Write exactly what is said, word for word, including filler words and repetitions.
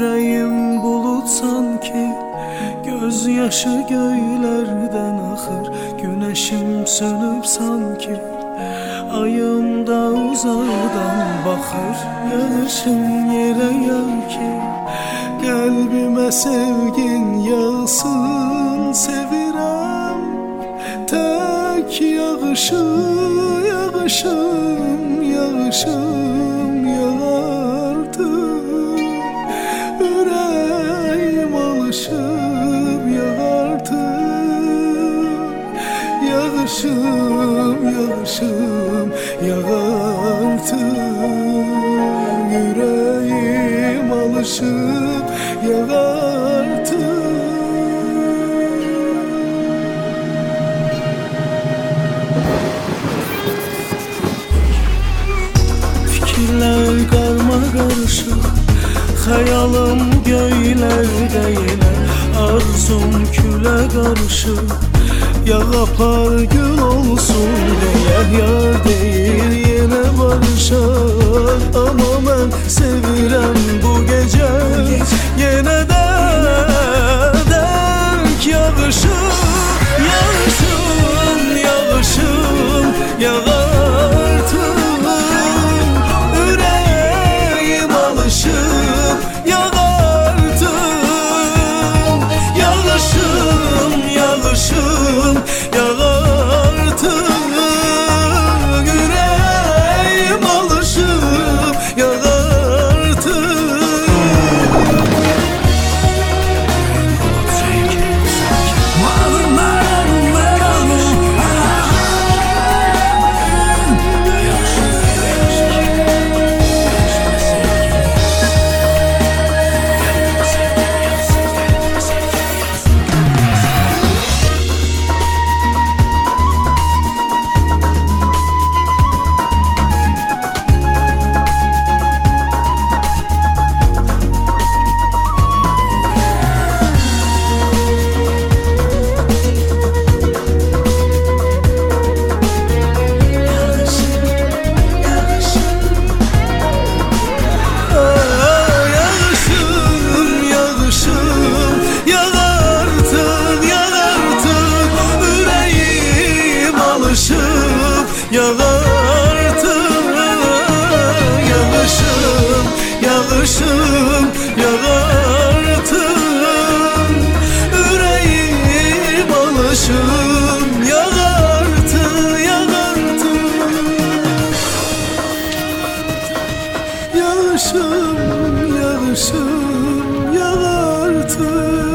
Yüreğim bulut sanki, gözyaşı göylerden akır. Güneşim sönüp sanki, ayım da uzaktan bakır. Yağışın yere yağ ki, kalbime sevgin yağsın. Sevirem tek yağışı, yağışım, yağışım yağardı. Yüreğim alışıp yağardı. Yağışım, yağışım yağardı. Yüreğim alışıp yağardı. Fikirler karma karışık, hayalım göylerde yine. Arzum küle karışık, ya apar gül olsun diye. Yar değil yine barışar, ama ben sevirem bu gece. Yine de denk yağışım, yağışım, yağışım yağardı. Yüreğim alışıp yağardı. Yağışım, yağışım yağardı. Yüreğim alışıp yağardı. Yağardı. Yağışım, yağışım yağardı. Yüreğim alışım yağardı, yağardı. Yağışım, yağışım yağardı.